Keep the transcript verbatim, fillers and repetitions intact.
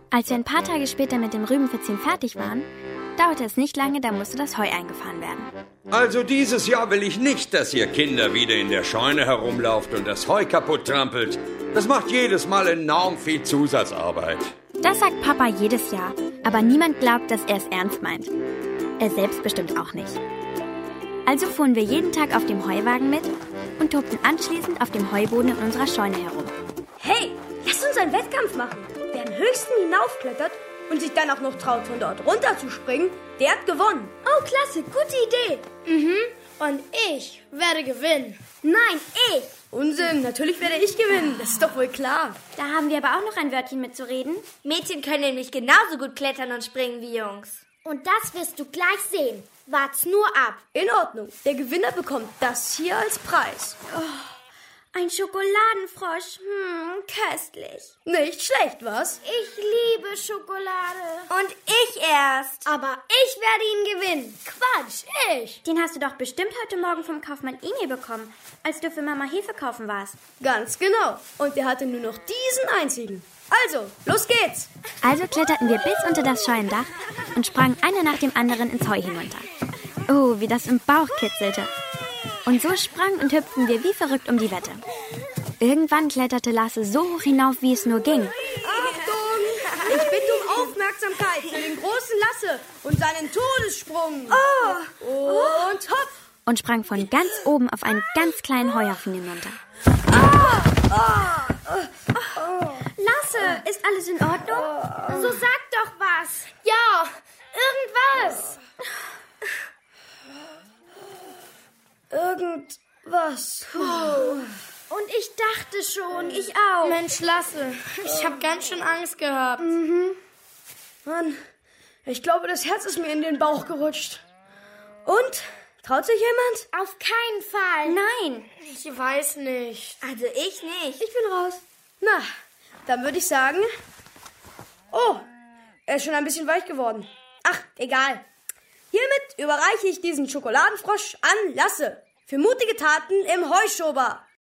Als wir ein paar Tage später mit dem Rübenverziehen fertig waren, dauerte es nicht lange, da musste das Heu eingefahren werden. Also dieses Jahr will ich nicht, dass ihr Kinder wieder in der Scheune herumlauft und das Heu kaputt trampelt. Das macht jedes Mal enorm viel Zusatzarbeit. Das sagt Papa jedes Jahr, aber niemand glaubt, dass er es ernst meint. Er selbst bestimmt auch nicht. Also fuhren wir jeden Tag auf dem Heuwagen mit und tobten anschließend auf dem Heuboden in unserer Scheune herum. Hey, lass uns einen Wettkampf machen. Wer am höchsten hinaufklettert und sich dann auch noch traut, von dort runterzuspringen, der hat gewonnen. Oh, klasse, gute Idee. Mhm, und ich werde gewinnen. Nein, ich. Unsinn, natürlich werde ich gewinnen, das ist doch wohl klar. Da haben wir aber auch noch ein Wörtchen mitzureden. Mädchen können nämlich genauso gut klettern und springen wie Jungs. Und das wirst du gleich sehen. Wart's nur ab. In Ordnung, der Gewinner bekommt das hier als Preis. Oh, ein Schokoladenfrosch, hm, köstlich. Nicht schlecht, was? Ich liebe Schokolade. Und ich erst. Aber ich werde ihn gewinnen. Quatsch, ich. Den hast du doch bestimmt heute Morgen vom Kaufmann Emil bekommen, als du für Mama Hefe kaufen warst. Ganz genau. Und der hatte nur noch diesen einzigen. Also, los geht's. Also kletterten wir bis unter das Scheunendach und sprangen einer nach dem anderen ins Heu hinunter. Oh, wie das im Bauch kitzelte. Und so sprangen und hüpften wir wie verrückt um die Wette. Irgendwann kletterte Lasse so hoch hinauf, wie es nur ging. Achtung! Ich bitte um Aufmerksamkeit für den großen Lasse und seinen Todessprung. Oh. Und hopp! Und sprang von ganz oben auf einen ganz kleinen Heuhaufen hinunter. Lasse, ist alles in Ordnung? So sag doch was. Ja, irgendwas. Irgendwas. Und ich dachte schon, ich auch. Mensch, Lasse, ich habe ganz schön Angst gehabt. Mhm. Mann, ich glaube, das Herz ist mir in den Bauch gerutscht. Und? Traut sich jemand? Auf keinen Fall. Nein. Ich weiß nicht. Also ich nicht. Ich bin raus. Na, dann würde ich sagen... Oh, er ist schon ein bisschen weich geworden. Ach, egal. Hiermit überreiche ich diesen Schokoladenfrosch an Lasse für mutige Taten im Heuschober.